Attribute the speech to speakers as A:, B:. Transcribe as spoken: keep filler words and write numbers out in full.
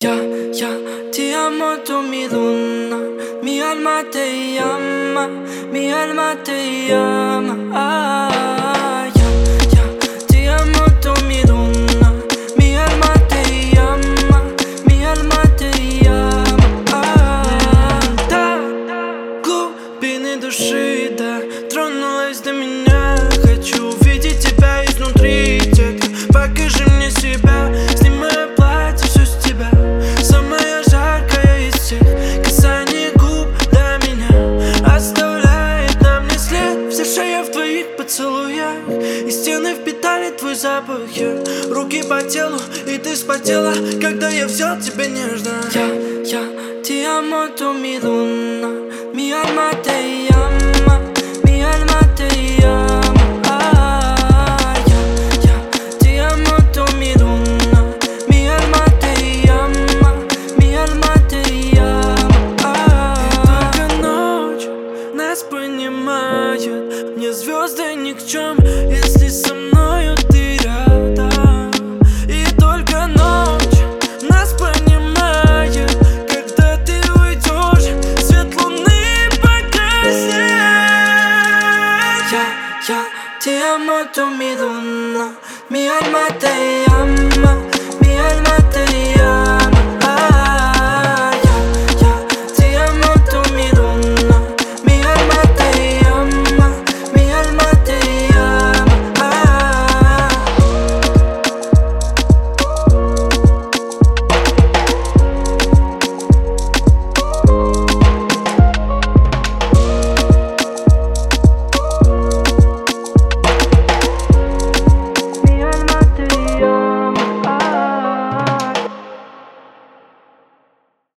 A: Ya, ya, ti amo tú mi luna, mi alma te llama, mi alma te llama. Ah, ya, ya, ti amo tú mi luna, mi alma te llama, mi alma te llama. Ah, да, глубины души, да, тронулась до меня. Хочу увидеть тебя изнутри, детка, покажи мне себя. Снимаю платье, все с тебя. Самая жаркая из всех касаний губ до меня оставляет на мне след. Вся шея в твоих поцелуях, и стены впитали твой запах. Я руки по телу, и ты вспотела, когда я взял тебя нежно. Я, я, ti amo tú mi luna, mi alma te llama.